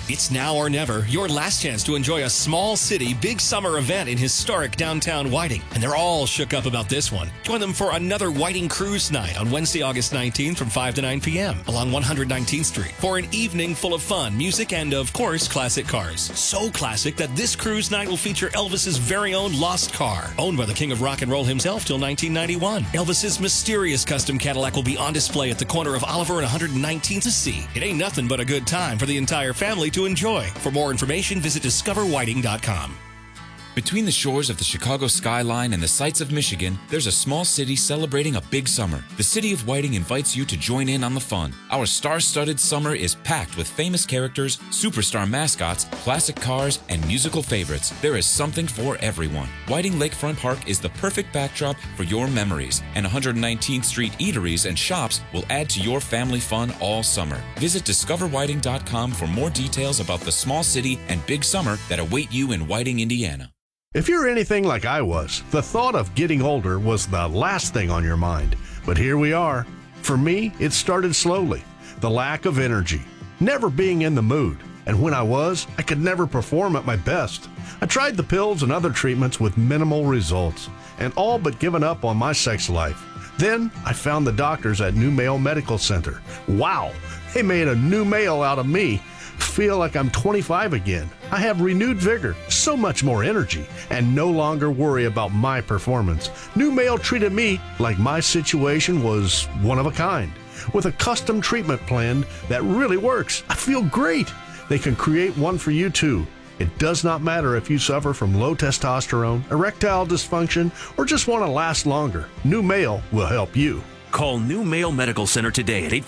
It's now or never, your last chance to enjoy a small city, big summer event in historic downtown Whiting. And they're all shook up about this one. Join them for another Whiting Cruise Night on Wednesday, August 19th from 5 to 9 p.m. along 119th Street for an evening full of fun, music, and, of course, classic cars. So classic that this cruise night will feature Elvis's very own Lost Car, owned by the king of rock and roll himself till 1991. Elvis's mysterious custom Cadillac will be on display at the corner of Oliver and 119th to see. It ain't nothing but a good time for the entire family to enjoy. For more information, visit discoverwhiting.com. Between the shores of the Chicago skyline and the sights of Michigan, there's a small city celebrating a big summer. The city of Whiting invites you to join in on the fun. Our star-studded summer is packed with famous characters, superstar mascots, classic cars, and musical favorites. There is something for everyone. Whiting Lakefront Park is the perfect backdrop for your memories, and 119th Street eateries and shops will add to your family fun all summer. Visit discoverwhiting.com for more details about the small city and big summer that await you in Whiting, Indiana. If you're anything like I was, the thought of getting older was the last thing on your mind. But here we are. For me, it started slowly. The lack of energy, never being in the mood. And when I was, I could never perform at my best. I tried the pills and other treatments with minimal results, and all but given up on my sex life. Then I found the doctors at New Male Medical Center. Wow, they made a new male out of me. Feel like I'm 25 again. I have renewed vigor, so much more energy, and no longer worry about my performance. New Male treated me like my situation was one of a kind, with a custom treatment plan that really works. I feel great. They can create one for you too. It does not matter if you suffer from low testosterone, erectile dysfunction, or just want to last longer. New Male will help you. Call New Male Medical Center today at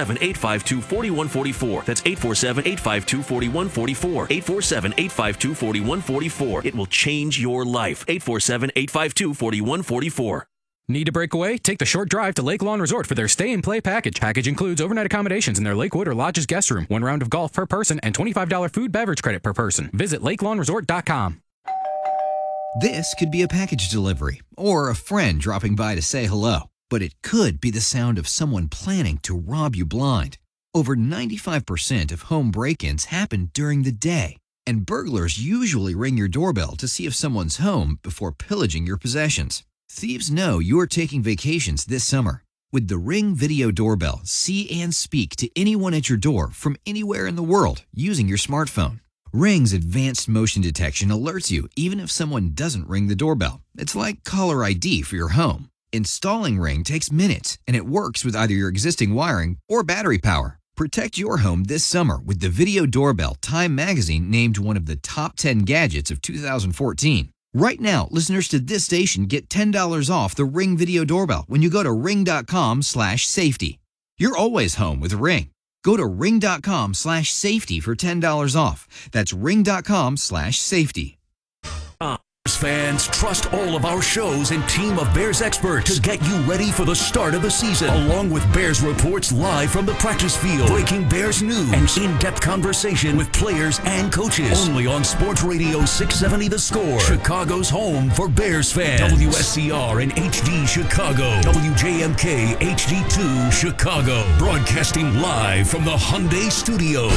847-852-4144. That's 847-852-4144. 847-852-4144. It will change your life. 847-852-4144. Need to break away? Take the short drive to Lake Lawn Resort for their stay and play package. Package includes overnight accommodations in their Lakewood or Lodges guest room, 1 round of golf per person, and $25 food beverage credit per person. Visit LakeLawnResort.com. This could be a package delivery or a friend dropping by to say hello. But it could be the sound of someone planning to rob you blind. Over 95% of home break-ins happen during the day. And burglars usually ring your doorbell to see if someone's home before pillaging your possessions. Thieves know you're taking vacations this summer. With the Ring Video Doorbell, see and speak to anyone at your door from anywhere in the world using your smartphone. Ring's advanced motion detection alerts you even if someone doesn't ring the doorbell. It's like caller ID for your home. Installing Ring takes minutes, and it works with either your existing wiring or battery power. Protect your home this summer with the Video Doorbell Time Magazine named one of the top 10 gadgets of 2014. Right now, listeners to this station get $10 off the Ring Video Doorbell when you go to ring.com/safety. You're always home with Ring. Go to ring.com/safety for $10 off. That's ring.com/safety. Fans, trust all of our shows and team of Bears experts to get you ready for the start of the season, along with Bears reports live from the practice field, breaking Bears news, and in-depth conversation with players and coaches. Only on Sports Radio 670 The Score, Chicago's home for Bears fans. WSCR in HD Chicago, WJMK HD2 Chicago, broadcasting live from the Hyundai Studios.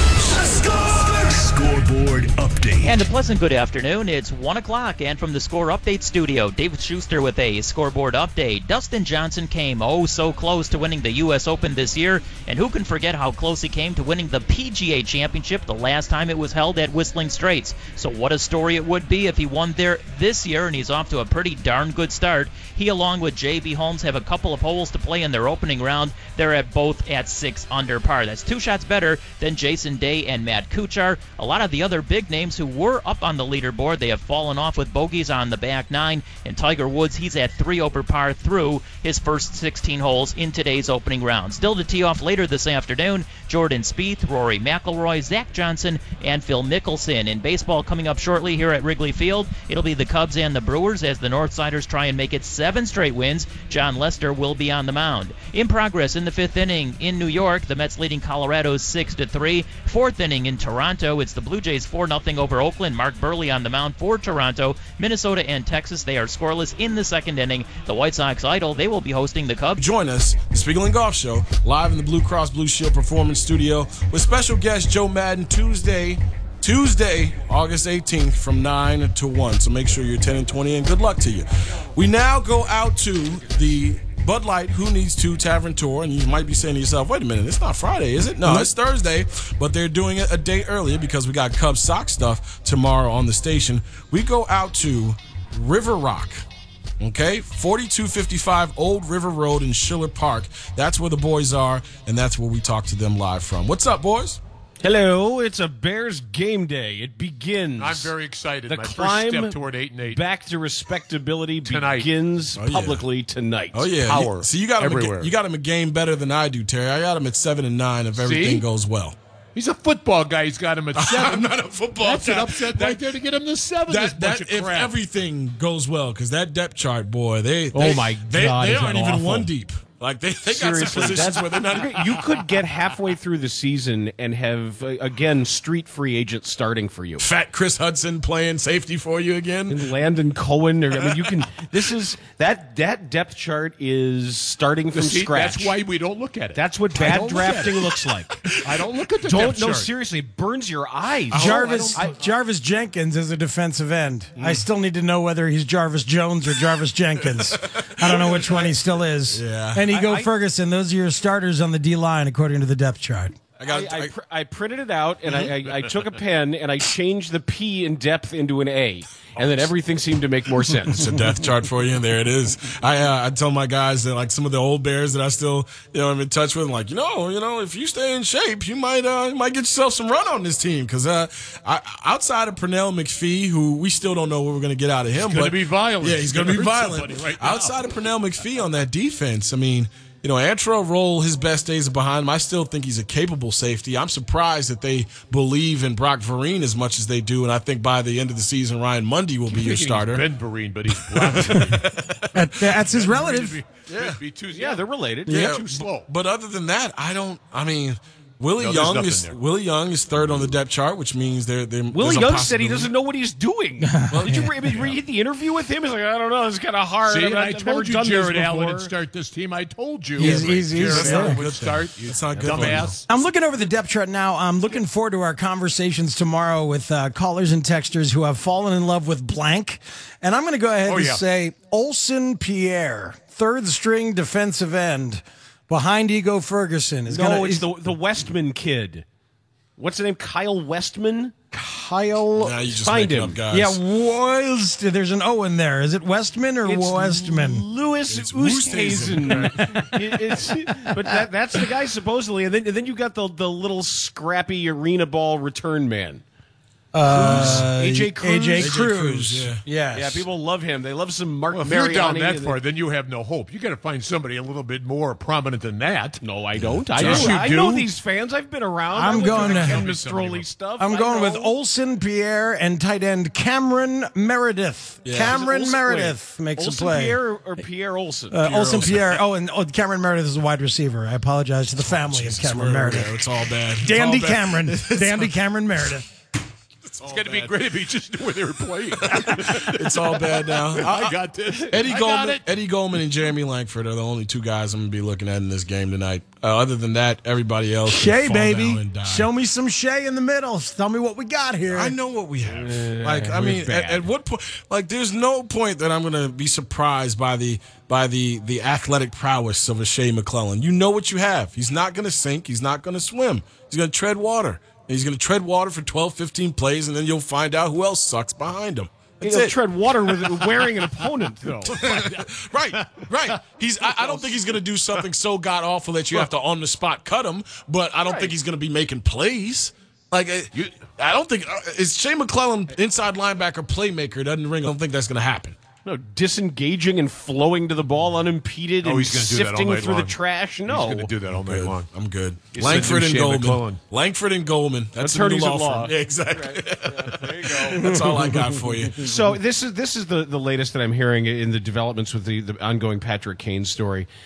Scoreboard update. And a pleasant good afternoon. It's 1 o'clock, and from the Score Update studio, David Schuster with a scoreboard update. Dustin Johnson came so close to winning the U.S. Open this year, and who can forget how close he came to winning the PGA Championship the last time it was held at Whistling Straits. So what a story it would be if he won there this year, and he's off to a pretty darn good start. He, along with J.B. Holmes, have a couple of holes to play in their opening round. They're both at 6 under par. That's 2 shots better than Jason Day and Matt Kuchar. A lot of the other big names who were up on the leaderboard, they have fallen off with bogeys on the back 9. And Tiger Woods, he's at 3 over par through his first 16 holes in today's opening round. Still to tee off later this afternoon, Jordan Spieth, Rory McIlroy, Zach Johnson, and Phil Mickelson. In baseball coming up shortly here at Wrigley Field, it'll be the Cubs and the Brewers as the Northsiders try and make it 7 straight wins. John Lester will be on the mound. In progress in the 5th inning in New York, the Mets leading Colorado 6-3. 4th inning in Toronto, it's the Blue Jays 4-0 over Oakland. Mark Burley on the mound for Toronto. Minnesota and Texas, they are scoreless in the second inning. The White Sox idle. They will be hosting the Cubs. Join us, the Spiegelman Golf Show, live in the Blue Cross Blue Shield Performance Studio with special guest Joe Madden Tuesday, August 18th from 9 to 1. So make sure you're 10 and 20, and good luck to you. We now go out to the Bud Light Who Needs To Tavern Tour, and you might be saying to yourself, wait a minute, it's not Friday, is it? No, it's Thursday, but they're doing it a day earlier because we got Cubs sock stuff tomorrow on the station. We go out to River Rock. Okay, 4255 Old River Road in Schiller Park. That's where the boys are, and that's where we talk to them live from. What's up, boys? Hello, it's a Bears game day. It begins. I'm very excited. The My climb first step toward 8-8. back to respectability Tonight. begins publicly tonight. Oh yeah, Power. So you got him everywhere. You got him a game better than I do, Terry. I got him at 7 and 9 if everything goes well. He's a football guy. He's got him at 7. I'm not a football That's guy. an upset right there to get him to 7. This bunch of if crap. everything goes well, because that depth chart, boy, they God, they is aren't that even awful. one deep. Like they got some Seriously, positions where they're not. You could get halfway through the season and have again street free agents starting for you. Fat Chris Hudson playing safety for you again. And Landon Cohen. You can. This is that depth chart is starting from See, scratch. that's why we don't look at it. That's what I bad don't look at drafting it. looks like. I don't look at the Don't depth no chart. seriously, it burns your eyes. Jarvis Jenkins is a defensive end. I still need to know whether he's Jarvis Jones or Jarvis Jenkins. I don't know which one he still is. Yeah. And Ego Ferguson, those are your starters on the D-line according to the depth chart. I printed it out, and I took a pen, and I changed the P in depth into an A, and then everything seemed to make more sense. It's a depth chart for you, and there it is. I tell my guys that, like, some of the old Bears that I still I'm in touch with, like, if you stay in shape, you might get yourself some run on this team. Because outside of Pernell McPhee, who we still don't know what we're going to get out of him, He's going to be violent. Yeah, he's going to be hurt violent. somebody right now. Outside of Pernell McPhee on that defense, I mean, Antrell Roll, his best days are behind him. I still think he's a capable safety. I'm surprised that they believe in Brock Vereen as much as they do, and I think by the end of the season, Ryan Mundy will be your starter. He's Ben Vereen, but he's Brock Vereen. That's his relative. Yeah, they're related. Yeah, too slow. But other than that, Willie Young is third on the depth chart, which means Willie there's a Young said he possibility. doesn't know what he's doing. Did you read the interview with him? He's like, I don't know, it's kind of hard. See, I've I never told you done Jared this Allen before. would start this team. I told you. He's Jared there. Allen would start. It's not good. Dumbass. I'm looking over the depth chart now. I'm looking forward to our conversations tomorrow with callers and texters who have fallen in love with blank. And I'm going to go ahead and say Olsen Pierre, third string defensive end behind Ego Ferguson. It's the Westman kid. What's the name? Kyle Westman? Kyle. Nah, you just Find making him. up guys. Yeah, there's an O in there. Is it Westman or Westman? Louis Oosthuizen. But that's the guy supposedly. And then you got the little scrappy arena ball return man. AJ Cruz. AJ Cruz. Yeah. Yes. Yeah, people love him. They love some Mark Well, if Mariani. you're down that far, then you have no hope. You got to find somebody a little bit more prominent than that. No, I don't. Yes, you I do. know these fans. I've been around. I'm going to Ken Mistroli stuff. I'm I going with know. Olsen Pierre and tight end Cameron Meredith. Yeah. Cameron Olsen- Meredith makes Olsen a play. Pierre or Pierre Olsen? Olsen Pierre. Oh, and Cameron Meredith is a wide receiver. I apologize to the family of Cameron Meredith. It's all bad. It's Dandy all bad. Cameron. Dandy Cameron Meredith. It's going to be great if he just knew where they were playing. It's all bad now. I got this. Eddie Goldman and Jeremy Langford are the only two guys I'm going to be looking at in this game tonight. Other than that, everybody else can Shea, fall down baby. and die. Show me some Shea in the middle. Tell me what we got here. I know what we have. At what point? Like, there's no point that I'm going to be surprised by the athletic prowess of a Shea McClellan. You know what you have. He's not going to sink. He's not going to swim. He's going to tread water. And he's going to tread water for 12, 15 plays, and then you'll find out who else sucks behind him. He'll tread water with wearing an opponent, though. Right. I don't think he's going to do something so god awful that you have to on the spot cut him. But I don't think he's going to be making plays. Like, I don't think is Shea McClellan inside linebacker playmaker doesn't ring. I don't think that's going to happen. No, disengaging and flowing to the ball unimpeded and he's gonna do that all sifting night through long. the trash. No, He's going to do that all night long. I'm good. He's Langford the and new Shea Goldman. McClellan. Langford and Goldman. That's the new attorneys law at law. firm. Yeah, exactly. there you go. That's all I got for you. So this is the latest that I'm hearing in the developments with the ongoing Patrick Kane story.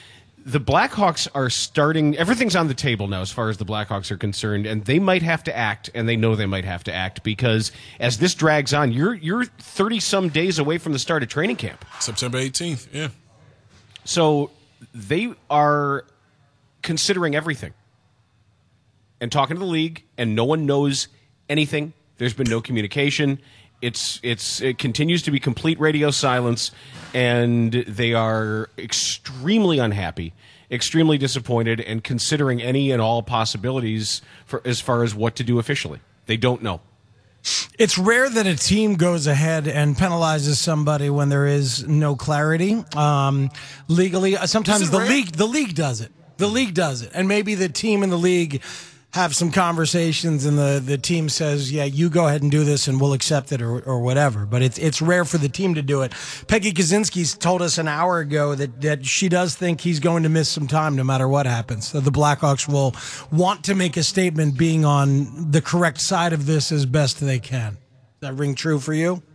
the Blackhawks are starting. Everything's on the table now as far as the Blackhawks are concerned, and they might have to act, and they know they might have to act because as this drags on, you're 30-some days away from the start of training camp. September 18th, yeah. So they are considering everything and talking to the league, and no one knows anything. There's been no communication. It continues to be complete radio silence, and they are extremely unhappy, extremely disappointed, and considering any and all possibilities for as far as what to do officially. They don't know. It's rare that a team goes ahead and penalizes somebody when there is no clarity legally. Sometimes the league does it. The league does it, and maybe the team in the league have some conversations, and the team says, "Yeah, you go ahead and do this, and we'll accept it," or whatever. But it's rare for the team to do it. Peggy Kaczynski told us an hour ago that she does think he's going to miss some time, no matter what happens. So the Blackhawks will want to make a statement, being on the correct side of this as best they can. Does that ring true for you?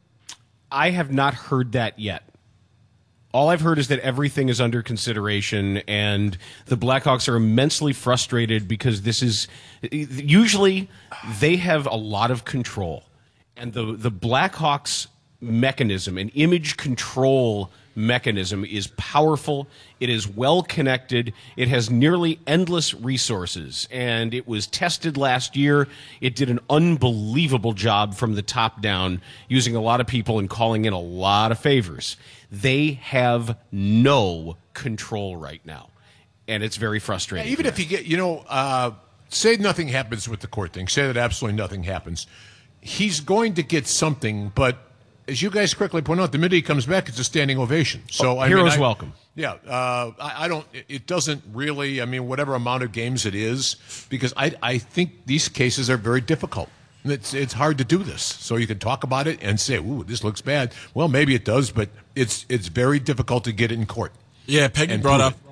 I have not heard that yet. All I've heard is that everything is under consideration, and the Blackhawks are immensely frustrated because this is usually they have a lot of control, and the Blackhawks mechanism, an image control mechanism, is powerful. It is well connected. It has nearly endless resources, and it was tested last year. It did an unbelievable job from the top down, using a lot of people and calling in a lot of favors. They have no control right now, and it's very frustrating. Yeah, even if you get, say nothing happens with the court thing, say that absolutely nothing happens, he's going to get something, but as you guys correctly point out, the minute he comes back, it's a standing ovation. So heroes welcome. Yeah, I don't. It doesn't really. I mean, whatever amount of games it is, because I think these cases are very difficult. It's hard to do this. So you can talk about it and say, "Ooh, this looks bad." Well, maybe it does, but it's very difficult to get it in court. Yeah, Peggy brought up